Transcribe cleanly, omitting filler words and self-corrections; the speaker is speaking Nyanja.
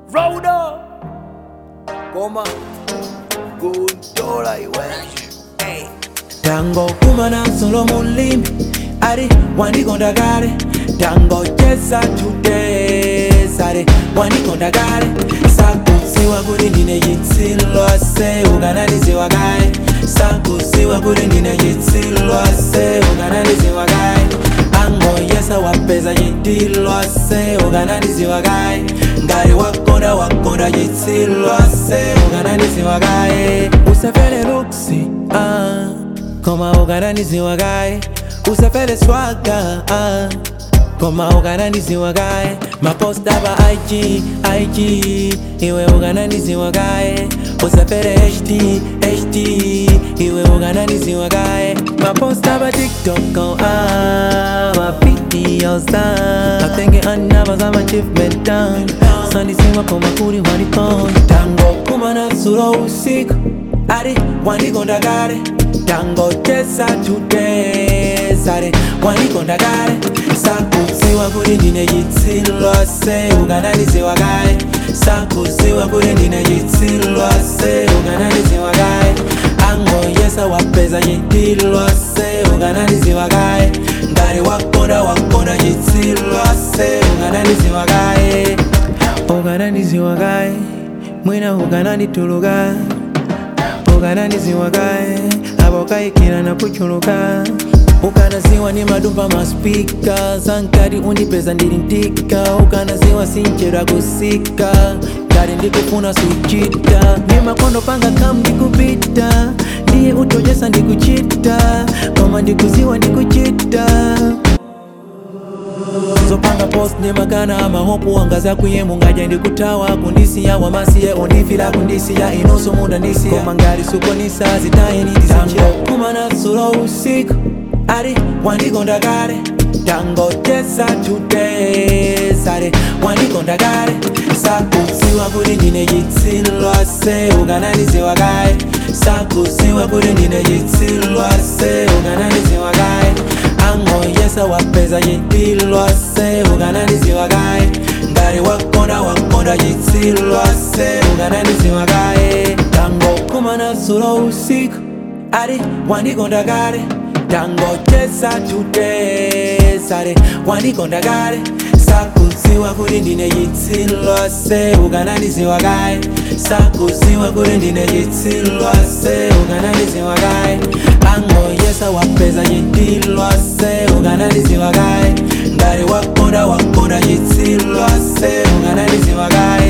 Rhoda Goma Gundola iwe Hey Tango kumana solo mulimi Ari wanikonda kale Tango chesa today Sare wanikonda kale Sakusiwa kuri ndine yitsilwa se Ukananiziwa kale Sakusiwa kuri ndine yitsilwa se Ukananiziwa kale Ango yesa wapeza yitilwa se Ukananiziwa kale Ngari wakonda yitsilwa se Ukananiziwa kale Usafele luksi Koma ukananiziwa kale Usafele swaga Koma ukananiziwa kale Maposta ba IG Iwe ukananiziwa kale Usafele HD Iwe ukananiziwa kale Maposta ba TikTok Ma videos Matenge anaba za achievement down Sanisiwa koma kuri wanikon Tango kumana suro usiku Ari wanikonda kale Tango chesa today Sare wanikonda kale Sakusiwa kuri ndine yitsilwa se Ukananiziwa kale Sakusiwa kuri ndine yitsilwa se Ukananiziwa kale Ango yesa wapeza yitilwa se Ukananiziwa kale Ngari wakonda yitsilwa se Ukananiziwa kale Ukananiziwa kale Mwina ukananituluka Ukananiziwa kale Abokaikira na kuchuluka Ukanaziwa ni madumba maspika Sankari undipeza ndirintika Ukanaziwa sinchera kusika Kari ndikufuna suchita Ni makondo panga kam ndikupita Ndiye utojesa ndikuchita Koma ndikuziwa ndikuchita Zopanga post ni makana ama hopu wangaza kuye mungaja ndikutawa Kundisiya wamasiye ondifila kundisiya Inoso munda ndisiya Koma ngari suko nisa zitaye nitisanjo Kumana suro usiku Ari wanikonda kale Tango chesa today Sare wanikonda kale Sakusiwa kuri ndine yitsilwa se Ukananiziwa kale Sakusiwa kuri ndine yitsilwa se Ukananiziwa kale Ango yesa wapeza yitilwa se Ukananiziwa kale Ngari wakonda yitsilwa se Ukananiziwa kale Tango kumana suro usiku Ari wanikonda kale Tango chesa today Sare wanikonda kale Sakusiwa kuri ndine yitsilwa se Ukananiziwa kale Sakusiwa kuri ndine yitsilwa se Ukananiziwa kale Ango yesa wapeza yitilwa se Ukananiziwa kale Ngari wakonda yitsilwa se Ukananiziwa kale